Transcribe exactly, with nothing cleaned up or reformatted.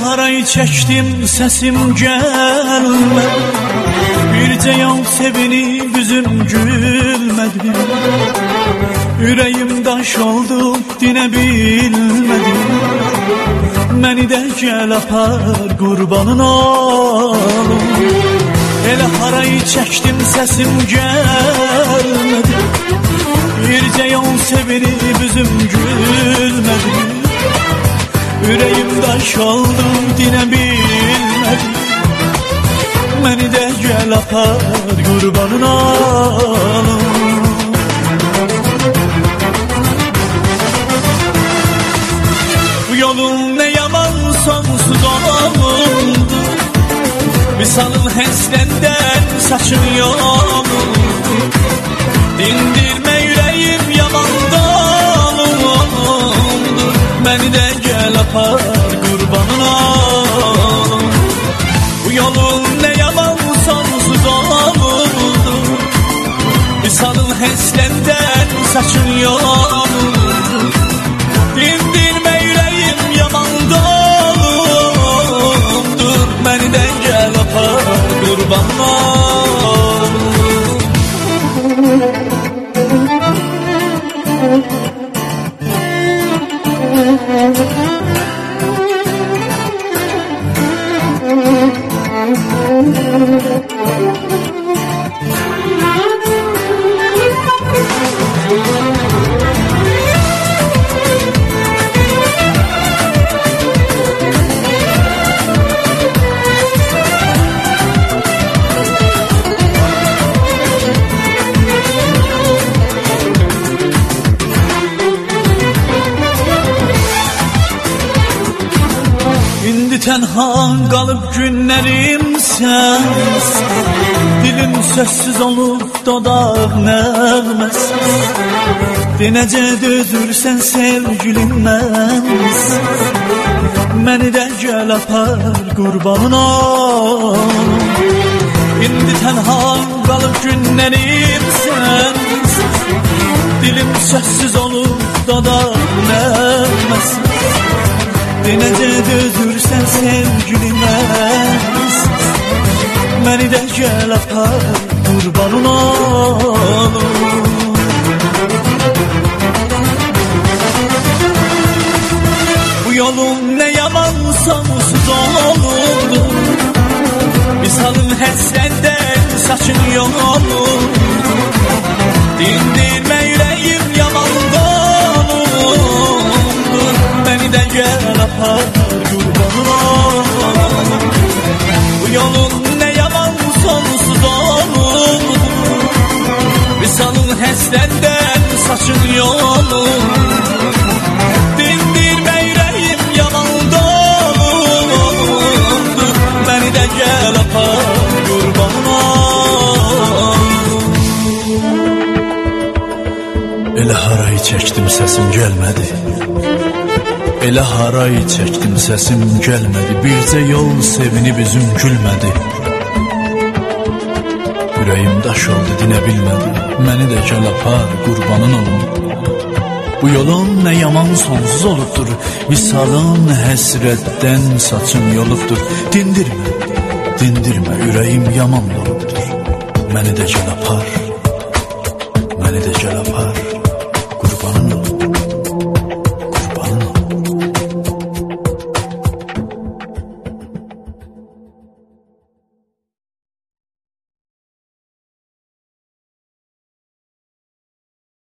haray çəkdim, səsim gəlmədi. Bircə yol sevinib üzüm gülmədi. Ürəyim daş oldu, dinə bilmədim. Məni də gəl apar, qurbanın olum. Elə haray çəkdim, səsim gəlmədi. Bircə yol sevinib üzüm gülmədi. Ürəyim daş oldu, dinə bilmədim. Məni də gəl apar, qurbanın olum. Bu yolun nə yaman sonsuz oldu. Misalın həsləndən saçın yoldu. Dindirmə ürəyim yaman dolumdur. Məni də gəl apar, qurbanın olum. Bu yolun nə yaman sonsuz oldu. Misalın həsləndən saçın yoldu. Dindirmə ürəyim yaman dolumdur. Məni də gəl apar, qurbanın olum. Tənha qalıb günlərim sənsiz. Dilim səssiz olub dodaq nəğməsiz. Dinəcə dözürsən sevgilim mənsiz. Məni də gəl apar, qurbanın olum. İndi tənha qalıb günlərim sənsiz. Dilim səssiz olub dodaq nəğməsiz. Dinəcə dözürsən sevgilimə. Məni də gəl apar, qurbanın olum. Bu yolun nə yaman sonsuz oldu. Misalın həsləndən saçın yolum. Dindirmə ürəyim yaman dolumdur. Məni də gəl apar, qurbanın olum. Bu yolun nə yaman sonsuz oldu. Misalın həsləndən saçın yolum. Dindirmə ürəyim yaman dolumdur. Məni də gəl apar, qurbanın olum. Elə haray çəkdim, səsim gəlmədi. Elə haray çəkdim, səsim gəlmədi. Bircə yol sevinib üzüm gülmədi. Ürəyim daş oldu, dinə bilmədi. Məni də gəl apar, qurbanın olum. Bu yolun nə yaman sonsuz olubdur. Visalın həsrətdən saçın yolubdur. Dindirmə, dindirmə, ürəyim yaman olubdur. Məni də gəl apar, məni də gəl apar.